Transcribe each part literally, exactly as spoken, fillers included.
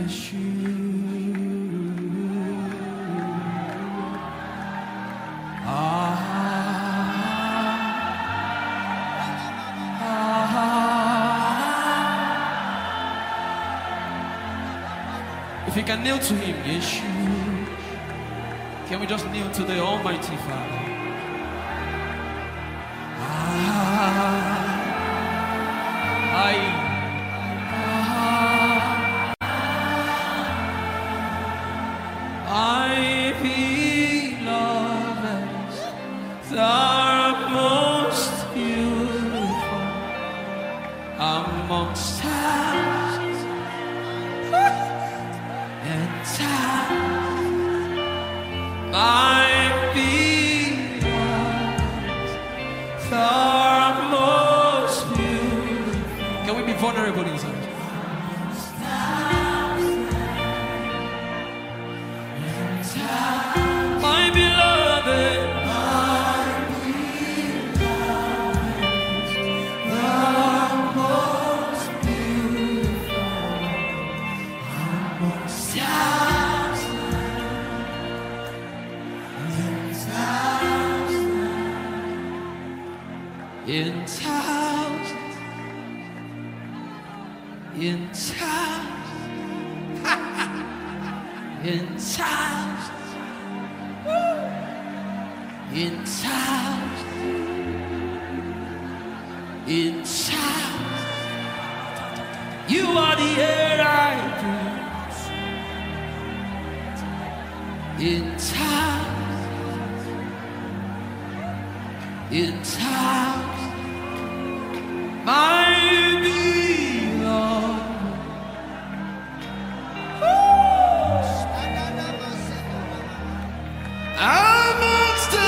If you can kneel to him, Yeshua, can we just kneel to the Almighty Father? Ah, I, ah, I beloved, thou most beautiful amongst thousands and thousands. My beloved, thou most beautiful. Can we be vulnerable inside? My beloved, my beloved, thou most beautiful amongst thousands and thousands, in thousands, in thousands, in thousands. In thousands, in thousands, you are the air I breathe. In thousands, in thousands, my beloved. Amongst the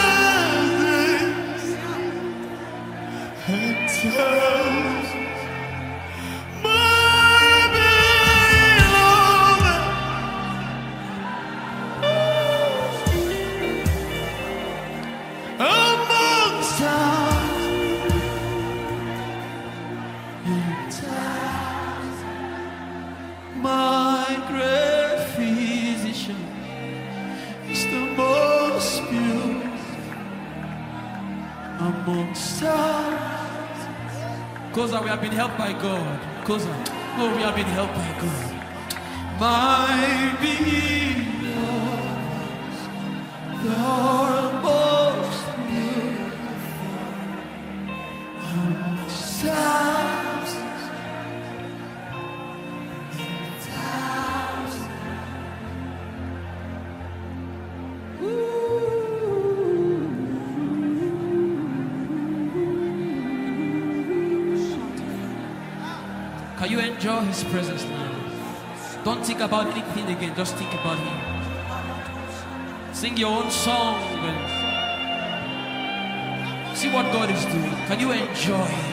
and thousands, my beloved, amongst thousands, and thousands, my great physician is the most beautiful amongst thousands. Because we have been helped by God. Because oh, we have been helped by God. My beloved, the most beautiful amongst thousands and thousands. Can you enjoy his presence now? Don't think about anything again, just think about him. Sing your own song and see what God is doing. Can you enjoy him?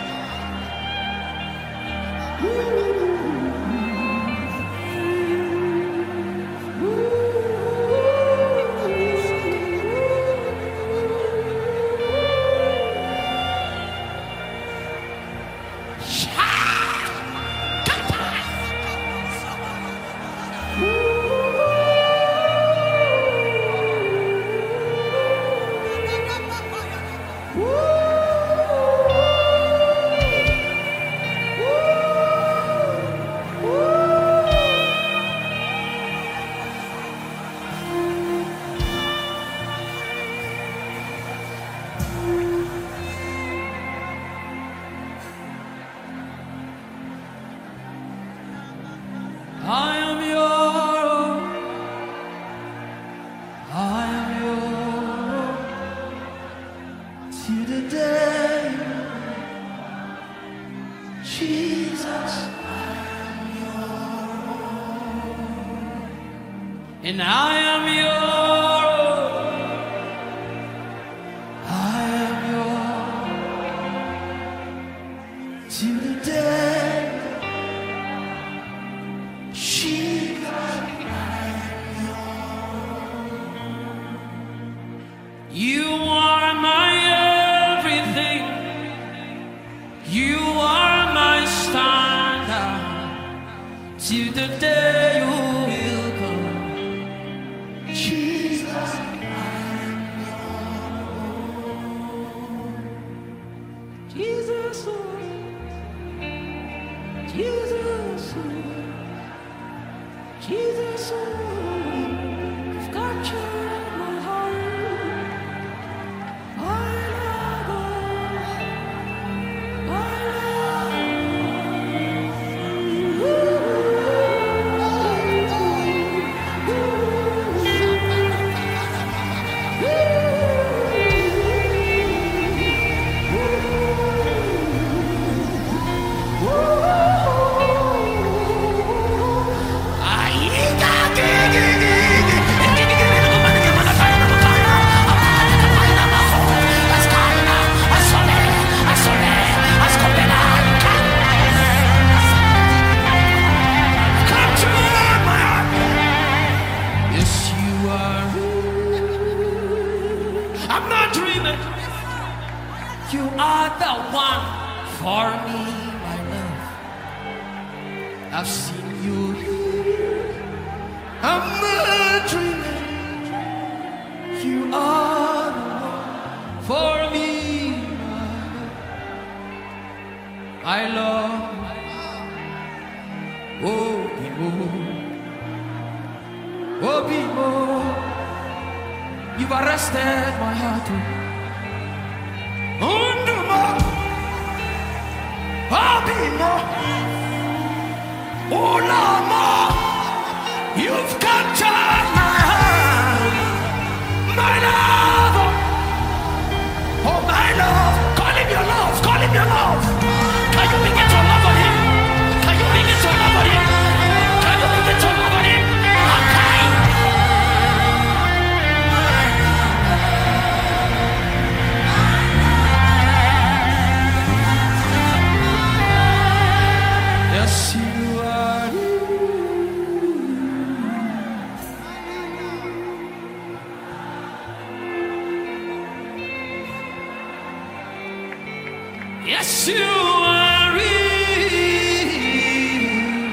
I am your, I am your, till the day, Jesus, I am your, and I am your, I am your, till the day. You are my everything. You are my standard. To the day you will come. Jesus, Jesus, oh, Jesus, oh, Jesus, oh, you've captured my heart. I love you. I I'm not dreaming. You are the one for me, my love. I've seen you. I'm not dreaming. You are the one for me, my love. I love. Oh, Bimo. Oh, Bimo. You've arrested my heart. Oh, no more. I'll be more. Oh, no more. You've captured my heart. My love. Oh, my love. Call him your love. Call him your love. Can you begin to love on him? Can you begin to love on him? Can you begin to love on him? Okay. Yes, you are. Yes, you are real.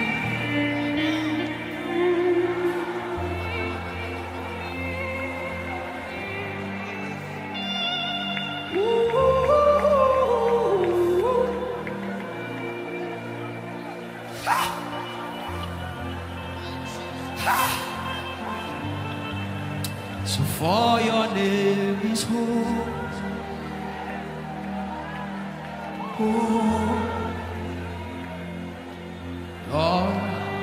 So for your name is holy. Oh, Lord.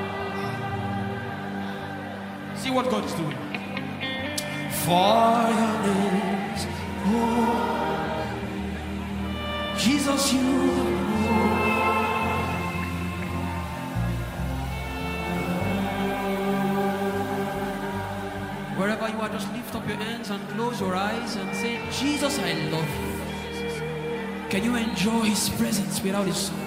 See what God is doing. For your name is holy. Jesus, you are holy. Wherever you are, just lift up your hands and close your eyes and say, Jesus, I love you. Can you enjoy his presence without his song?